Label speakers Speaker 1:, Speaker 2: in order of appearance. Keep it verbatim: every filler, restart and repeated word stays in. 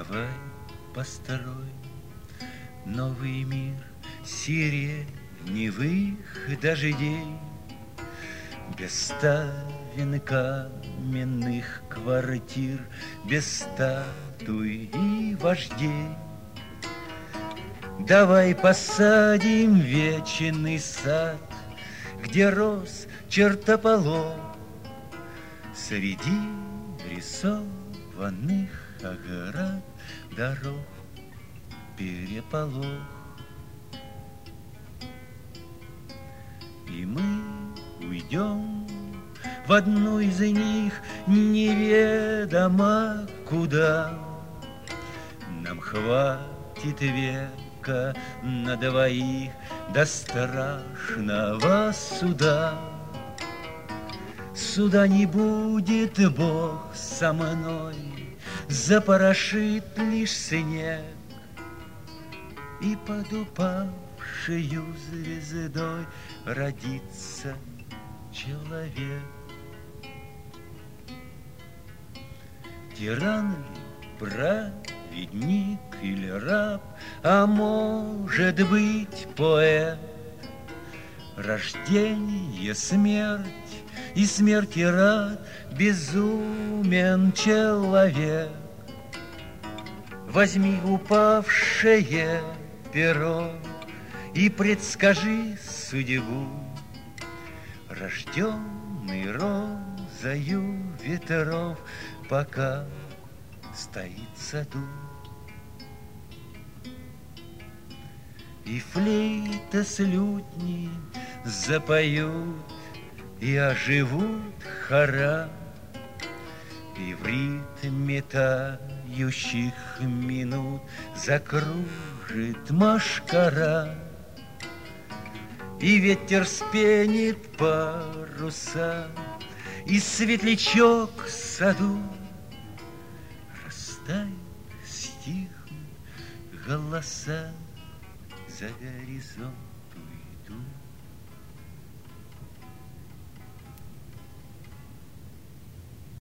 Speaker 1: Давай построим новый мир сиреневых дождей, без ставен каменных квартир, без статуй и вождей. Давай посадим вечный сад, где рос чертополох, среди рисованных оград дорог переполох. И мы уйдем в одну из них неведомо куда. Нам хватит века на двоих до страшного суда. Суда не будет, Бог со мной, запорошит лишь снег, и под упавшею звездой родится человек. Тиран ли, праведник или раб, а может быть поэт? Рождение, смерть и смерти рад, безумен человек. Возьми упавшее перо и предскажи судьбу, рожденный розою ветров, пока стоит в саду. И флейта с лютней запоют, и оживут хора, и в ритме тающих минут закружит машкара, и ветер спенит паруса, и светлячок в саду растает, стихнут голоса, за горизонт уйдут.